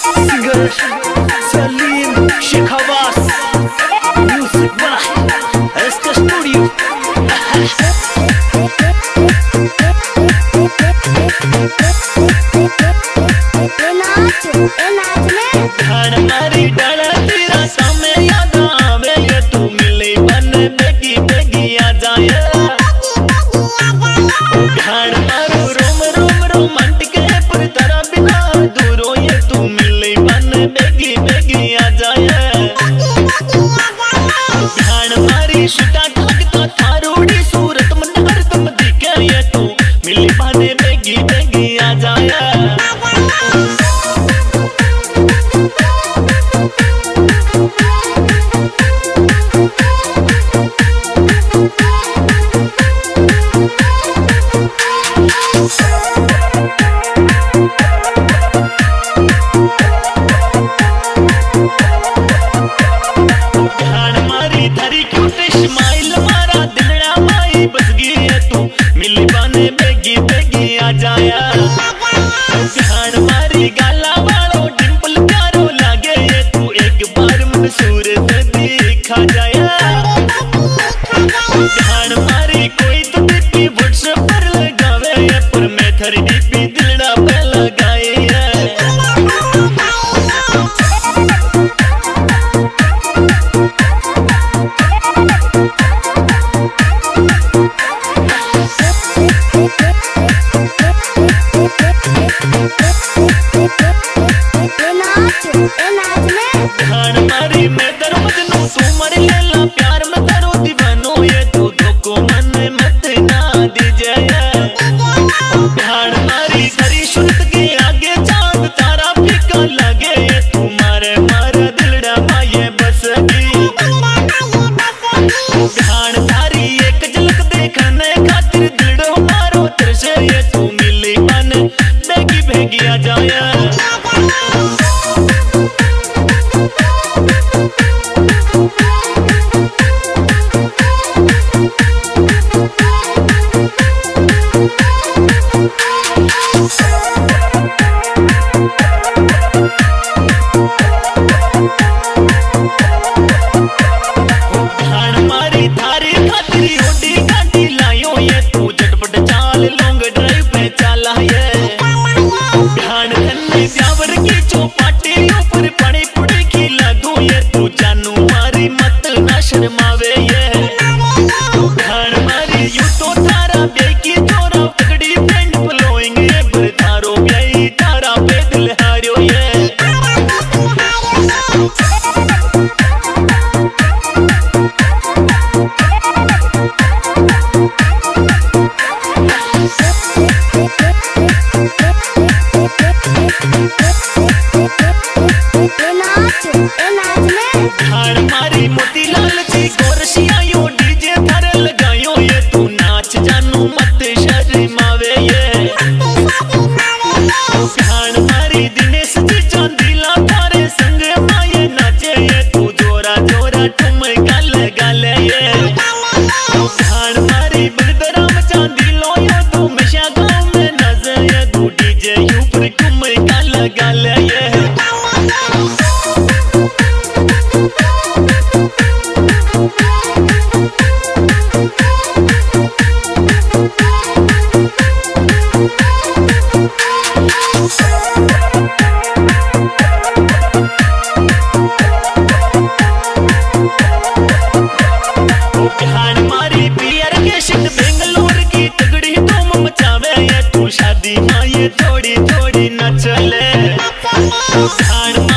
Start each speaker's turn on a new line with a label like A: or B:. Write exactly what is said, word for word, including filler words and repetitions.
A: Singer Salim Shekhawas, music by S K studio. ध्यान मारी डाला तेरा सामे याद आवे ये तू मिले बन बेगी बेगी आ जाए। ध्यान मारो रोम रोम रोमांटिक है पर तेरा बिना दूरो ये तू मिले बन बेगी बेगी आ जाए। ध्यान मारी शुटा ठाकता थारूड़ी सूरत मन हरदम दिखे ये तू मिले बन बेगी बेगी आ जाए। ध्यान मारी गाला वालो डिंपल प्यारो लागे ये तू एक बार मन सूरत दिखा जाया। ध्यान मारी कोई तो डीपी व्हाट्सएप पर लगावे ये पर मैं थारी डीपी दिलड़ा पे लगाए है। ध्यान मारी मैं दर मजनू तू मर लेला प्यार में करो दीवानो ये तू धोखो मन मत ना दीजिए। ध्यान मारी खरी शुरत के आगे चांद तारा फीका लगे ये तू मारे मारे दिलड़ा माये बस गई। ध्यान तारी एक झलक देखने खातिर दिलड़ो मारो तरसे ये तू मिली बन बेगी बेगी आ जाए। शर्मावे ये ध्यान मारी यू तो थारा बेकी तोरा पकड़ी फ्रेंड फ्लोइंग ये पर थारो गई तारा पे दिल हारियो ये। ध्यान मारी मोतीलाल जी गोरसिया यो डीजे थारे लगायो ये तू नाच जानू मत शर्मावे ये। ध्यान मारी दिनेश जी चांदीला थारे संग माये नाचे ये तू जोरा जोरा ठुमका लगा ले ये। ध्यान मारी बलदराम चांदीलो यो तू मिशा गाँव में नजर ये तू डीजे यू पर ठुमका लगा ले ये। ध्यान मारी पियर के शिट बेंगलोर की तगड़ी धूम मचावे ये तू शादी में ये थोड़ी थोड़ी न चले। ध्यान